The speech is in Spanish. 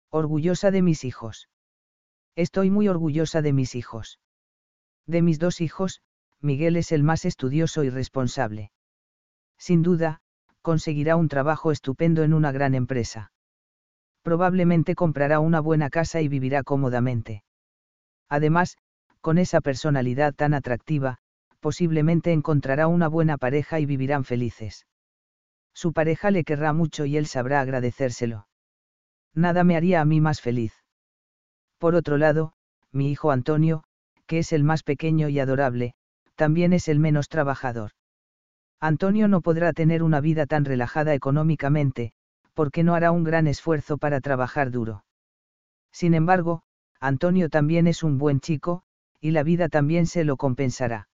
Orgullosa de mis hijos. Estoy muy orgullosa de mis hijos. De mis 2 hijos, Miguel es el más estudioso y responsable. Sin duda, conseguirá un trabajo estupendo en una gran empresa. Probablemente comprará una buena casa y vivirá cómodamente. Además, con esa personalidad tan atractiva, posiblemente encontrará una buena pareja y vivirán felices. Su pareja le querrá mucho y él sabrá agradecérselo. Nada me haría a mí más feliz. Por otro lado, mi hijo Antonio, que es el más pequeño y adorable, también es el menos trabajador. Antonio no podrá tener una vida tan relajada económicamente, porque no hará un gran esfuerzo para trabajar duro. Sin embargo, Antonio también es un buen chico, y la vida también se lo compensará.